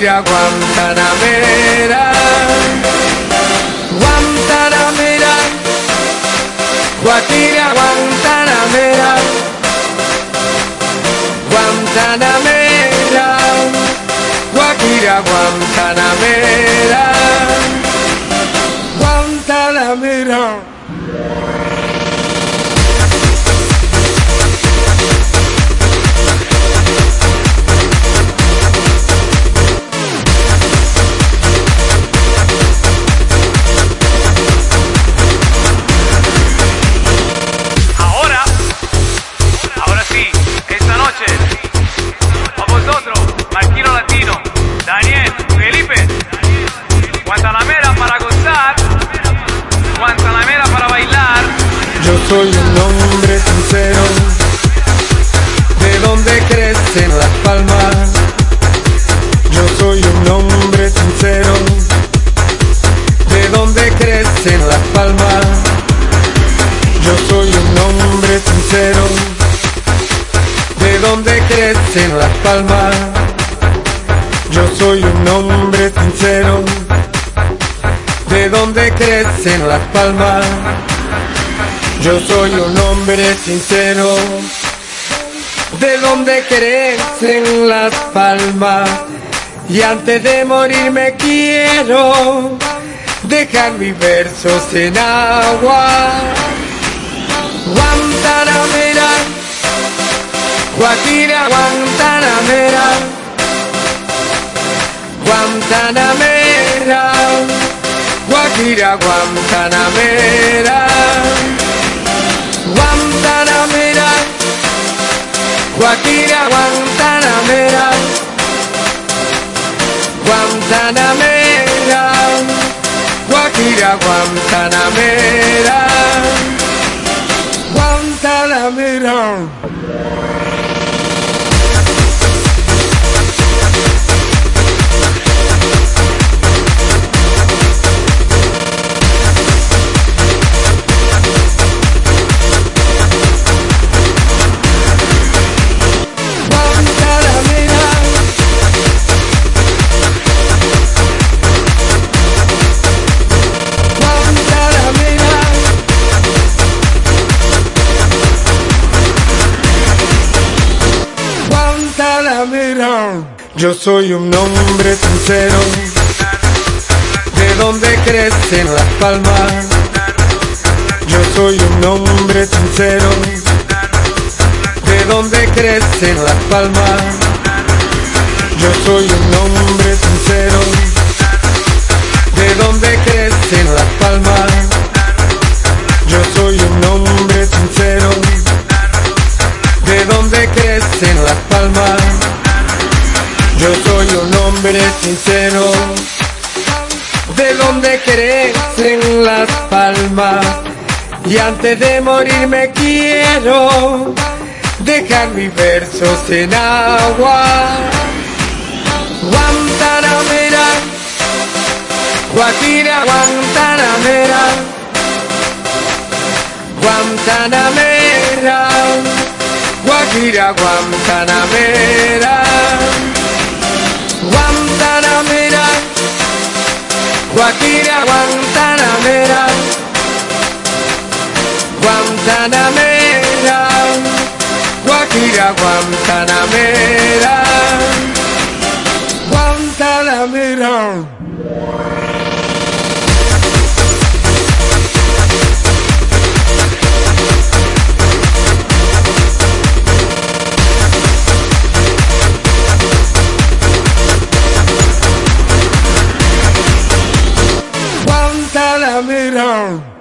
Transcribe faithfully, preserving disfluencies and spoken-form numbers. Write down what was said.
Guajira Guantanamera, Guantanamera, Guajira Guantanamera, Guantanamera, Guajira Guantanamera, Guantanamera. Daniel, Felipe, Guantanamera para gozar, Guantanamera para bailar. Yo soy un hombre sincero, de donde crecen las palmas. Yo soy un hombre sincero, de donde crecen las palmas. Yo soy un hombre sincero, de donde crecen las palmas. Yo soy un hombre sincero, de donde crecen las palmas. Yo soy un hombre sincero, de donde crecen las palmas. Y antes de morir me quiero dejar mis versos en agua. Guantanamera, Guajira Guantanamera, Guantanamera, Guajira Guantanamera, Guantanamera, Guajira Guantanamera, Guantanamera, Guajira Guantanamera, Guantanamera. Yo soy un hombre sincero, de donde crecen las palmas. Yo soy un hombre sincero, de donde crecen las palmas. Yo soy un hombre sincero, de donde crecen las palmas. Yo soy un hombre sincero, de donde crecen las palmas. Yo soy un hombre sincero, de donde crecen las palmas. Y antes de morir me quiero dejar mis versos en agua. Guantanamera, Guajira Guantanamera, Guantanamera, Guajira Guantanamera, Guantanamera, Guajira Guantanamera, Guantanamera, Guajira Guantanamera, Guantanamera. Guantanamera.